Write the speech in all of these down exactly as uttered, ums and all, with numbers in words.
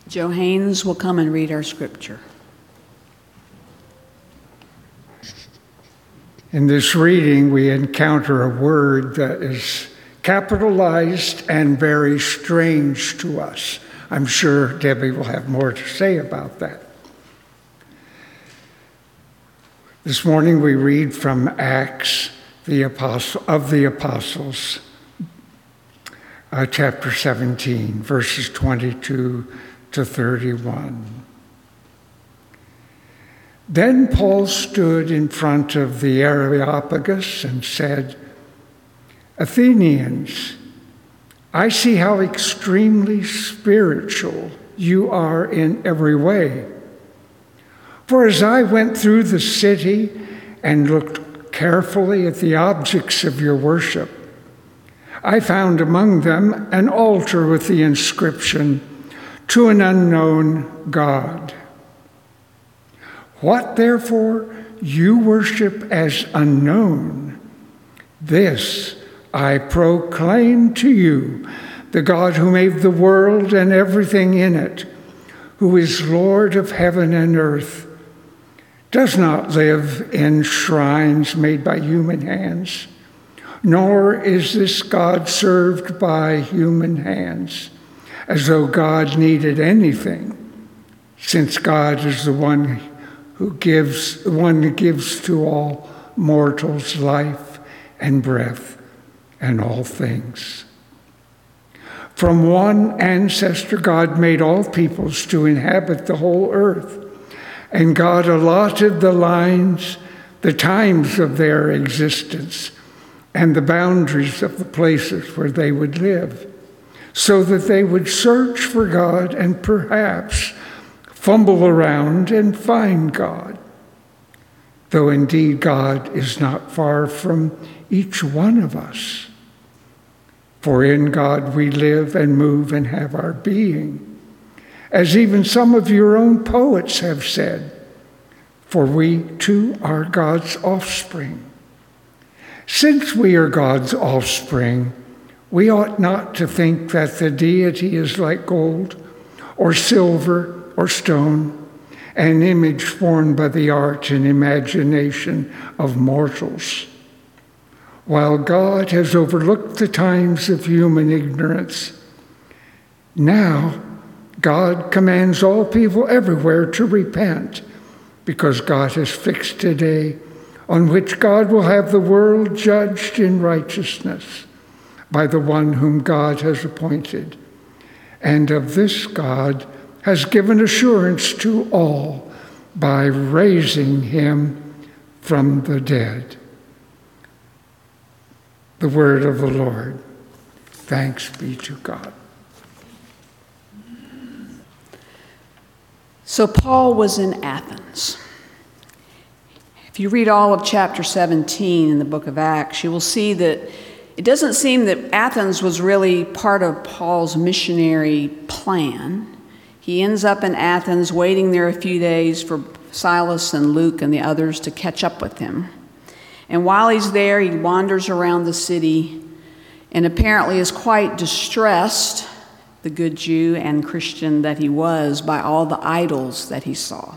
Joe Haynes will come and read our scripture. In this reading, we encounter a word that is capitalized and very strange to us. I'm sure Debbie will have more to say about that. This morning we read from Acts the Apostle, of the Apostles, uh, chapter seventeen, verses twenty-two to thirty-one. Then Paul stood in front of the Areopagus and said, "Athenians, I see how extremely spiritual you are in every way. For as I went through the city and looked carefully at the objects of your worship, I found among them an altar with the inscription, 'To an unknown God.' What, therefore, you worship as unknown, this I proclaim to you, the God who made the world and everything in it, who is Lord of heaven and earth, does not live in shrines made by human hands, nor is this God served by human hands, as though God needed anything, since God is the one who gives, the one who gives to all mortals life and breath and all things. From one ancestor, God made all peoples to inhabit the whole earth, and God allotted the lines, the times of their existence, and the boundaries of the places where they would live, so that they would search for God and perhaps fumble around and find God, though indeed God is not far from each one of us. For in God we live and move and have our being, as even some of your own poets have said, for we too are God's offspring. Since we are God's offspring, we ought not to think that the deity is like gold or silver or stone, an image formed by the art and imagination of mortals. While God has overlooked the times of human ignorance, now God commands all people everywhere to repent, because God has fixed a day on which God will have the world judged in righteousness by the one whom God has appointed. And of this God has given assurance to all by raising him from the dead." The word of the Lord. Thanks be to God. So Paul was in Athens. If you read all of chapter seventeen in the book of Acts, you will see that it doesn't seem that Athens was really part of Paul's missionary plan. He ends up in Athens, waiting there a few days for Silas and Luke and the others to catch up with him. And while he's there, he wanders around the city and apparently is quite distressed, the good Jew and Christian that he was, by all the idols that he saw.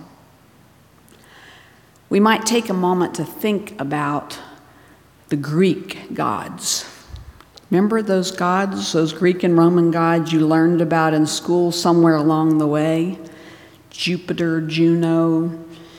We might take a moment to think about the Greek gods. Remember those gods, those Greek and Roman gods you learned about in school somewhere along the way? Jupiter, Juno,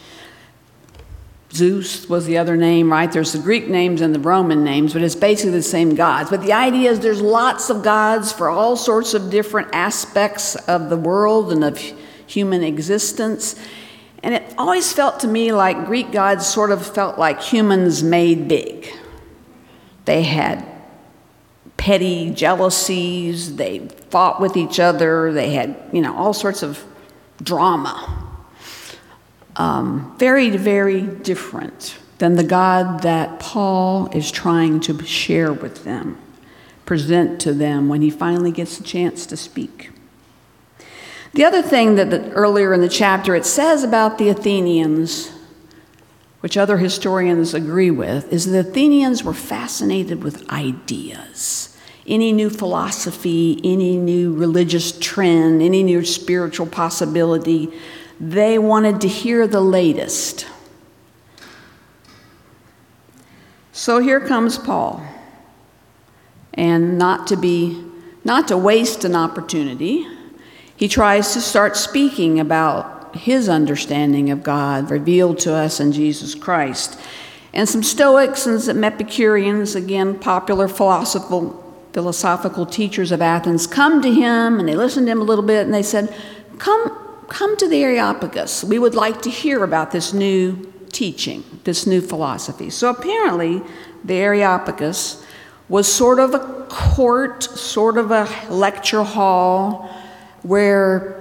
Zeus was the other name, right? There's the Greek names and the Roman names, but it's basically the same gods. But the idea is there's lots of gods for all sorts of different aspects of the world and of human existence. And it always felt to me like Greek gods sort of felt like humans made big. They had petty jealousies, they fought with each other, they had, you know, all sorts of drama. Um, very, very different than the God that Paul is trying to share with them, present to them when he finally gets a chance to speak. The other thing that the, earlier in the chapter it says about the Athenians, which other historians agree with, is the Athenians were fascinated with ideas. any new philosophy, any new religious trend, any new spiritual possibility. They wanted to hear the latest. So here comes Paul. And not to be, not to waste an opportunity, he tries to start speaking about his understanding of God revealed to us in Jesus Christ. And some Stoics and some Epicureans, again, popular philosophical, philosophical teachers of Athens, come to him and they listened to him a little bit and they said, come, come to the Areopagus. We would like to hear about this new teaching, this new philosophy. So apparently the Areopagus was sort of a court, sort of a lecture hall where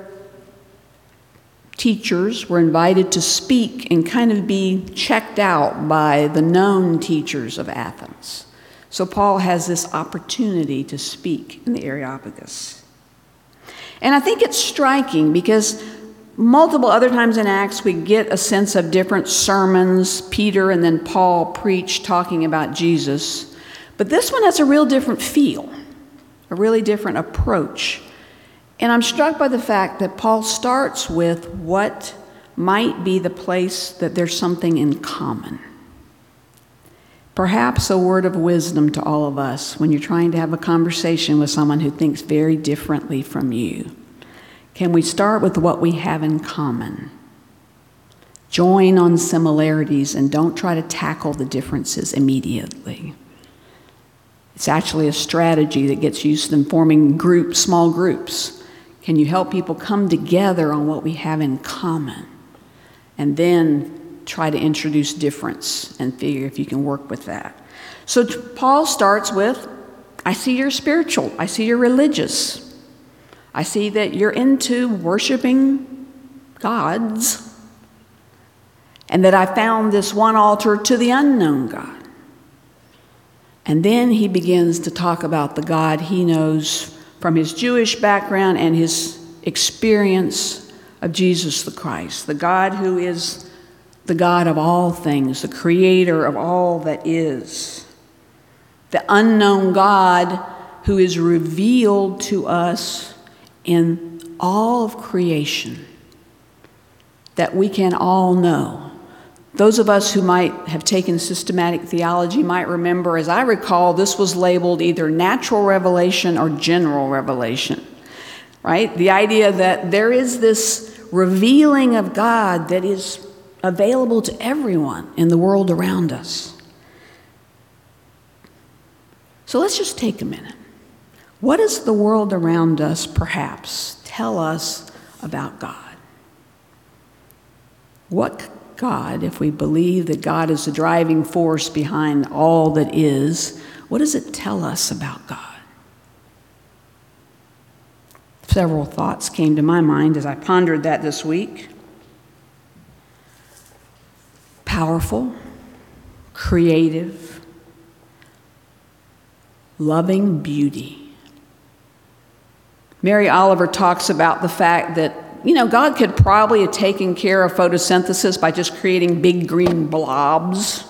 teachers were invited to speak and kind of be checked out by the known teachers of Athens. So Paul has this opportunity to speak in the Areopagus. And I think it's striking because multiple other times in Acts we get a sense of different sermons. Peter and then Paul preach talking about Jesus. But this one has a real different feel, a really different approach. And I'm struck by the fact that Paul starts with what might be the place that there's something in common. Perhaps a word of wisdom to all of us when you're trying to have a conversation with someone who thinks very differently from you. Can we start with what we have in common? Join on similarities and don't try to tackle the differences immediately. It's actually a strategy that gets used in forming groups, small groups. Can you help people come together on what we have in common? And then try to introduce difference and figure if you can work with that. So Paul starts with, I see you're spiritual. I see you're religious. I see that you're into worshiping gods. And that I found this one altar to the unknown God. And then he begins to talk about the God he knows from his Jewish background and his experience of Jesus the Christ, the God who is the God of all things, the creator of all that is, the unknown God who is revealed to us in all of creation, that we can all know. Those of us who might have taken systematic theology might remember, as I recall, this was labeled either natural revelation or general revelation, right? The idea that there is this revealing of God that is available to everyone in the world around us. So let's just take a minute. What does the world around us perhaps tell us about God? What God, if we believe that God is the driving force behind all that is, what does it tell us about God? Several thoughts came to my mind as I pondered that this week. Powerful, creative, loving beauty. Mary Oliver talks about the fact that You know, God could probably have taken care of photosynthesis by just creating big green blobs.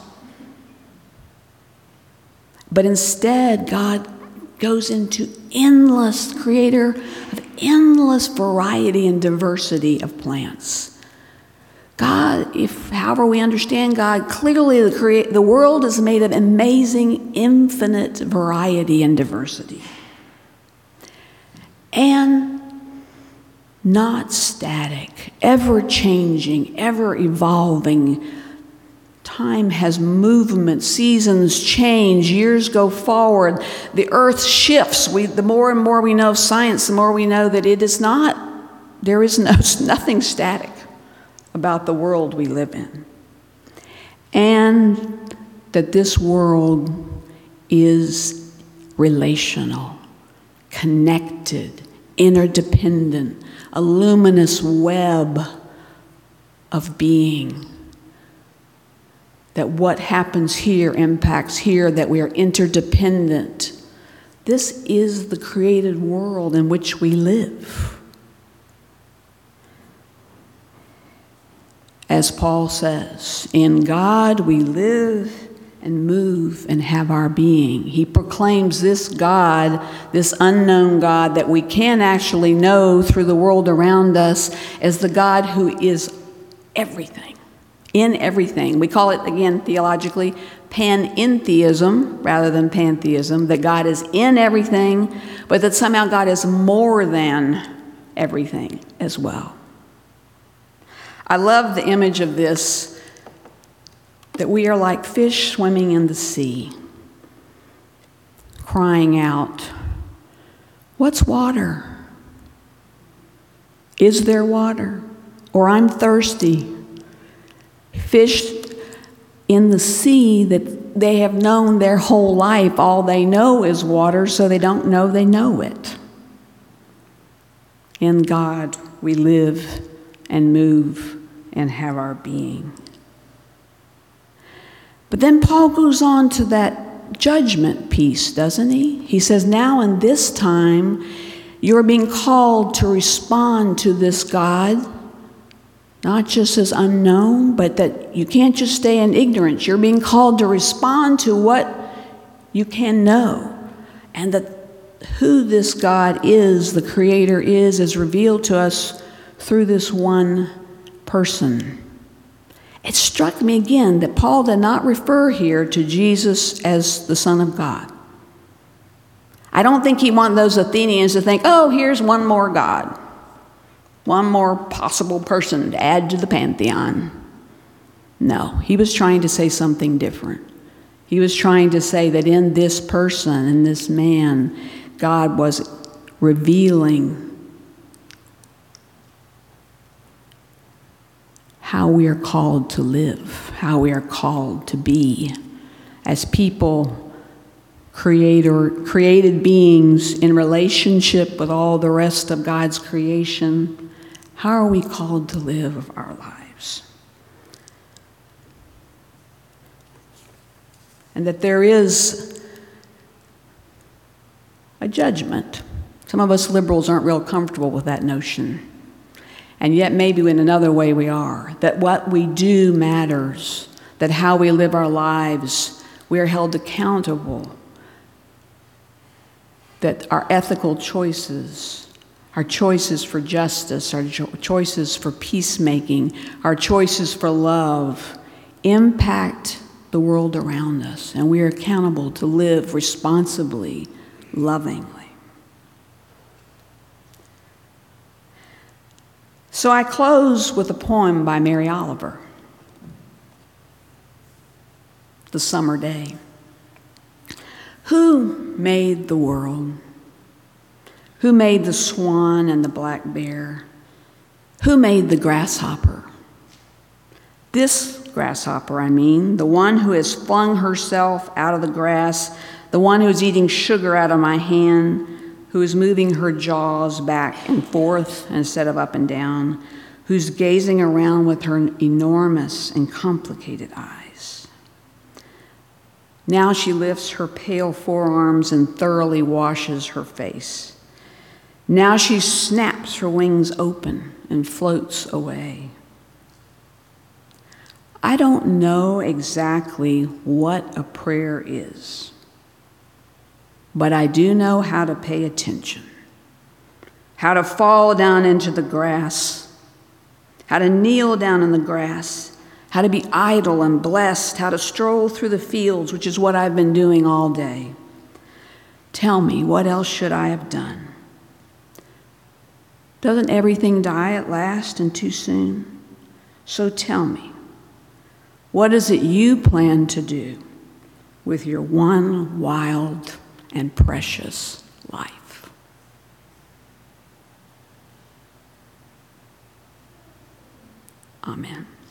But instead, God goes into endless, creator of endless variety and diversity of plants. God, if however we understand God, clearly the, crea- the world is made of amazing, infinite variety and diversity. And not static, ever-changing, ever-evolving. Time has movement, seasons change, years go forward, the earth shifts. We, the more and more we know of science, the more we know that it is not, there is no, nothing static about the world we live in. And that this world is relational, connected, interdependent, a luminous web of being. That what happens here impacts here, that we are interdependent. This is the created world in which we live. As Paul says, in God we live and move and have our being. He proclaims this God, this unknown God that we can actually know through the world around us, as the God who is everything, in everything. We call it, again, theologically, panentheism rather than pantheism, that God is in everything, but that somehow God is more than everything as well. I love the image of this, that we are like fish swimming in the sea, crying out, "What's water? Is there water? Or I'm thirsty." Fish in the sea that they have known their whole life, all they know is water, so they don't know they know it. In God we live and move and have our being. But then Paul goes on to that judgment piece, doesn't he? He says, now in this time, you're being called to respond to this God, not just as unknown, but that you can't just stay in ignorance. You're being called to respond to what you can know, and that who this God is, the Creator is, is revealed to us through this one person. It struck me again that Paul did not refer here to Jesus as the Son of God. I don't think he wanted those Athenians to think, oh, here's one more God, one more possible person to add to the pantheon. No, he was trying to say something different. He was trying to say that in this person, in this man, God was revealing how we are called to live, how we are called to be as people, creator, created beings in relationship with all the rest of God's creation. How are we called to live our lives? And that there is a judgment. Some of us liberals aren't real comfortable with that notion. And yet maybe in another way we are, that what we do matters, that how we live our lives, we are held accountable, that our ethical choices, our choices for justice, our cho- choices for peacemaking, our choices for love impact the world around us, and we are accountable to live responsibly, lovingly. So I close with a poem by Mary Oliver, The Summer Day. Who made the world? Who made the swan and the black bear? Who made the grasshopper? This grasshopper, I mean, the one who has flung herself out of the grass, the one who is eating sugar out of my hand, who is moving her jaws back and forth instead of up and down, who's gazing around with her enormous and complicated eyes. Now she lifts her pale forearms and thoroughly washes her face. Now she snaps her wings open and floats away. I don't know exactly what a prayer is, but I do know how to pay attention, how to fall down into the grass, how to kneel down in the grass, how to be idle and blessed, how to stroll through the fields, which is what I've been doing all day. Tell me, what else should I have done? Doesn't everything die at last and too soon? So tell me, what is it you plan to do with your one wild and precious life? Amen.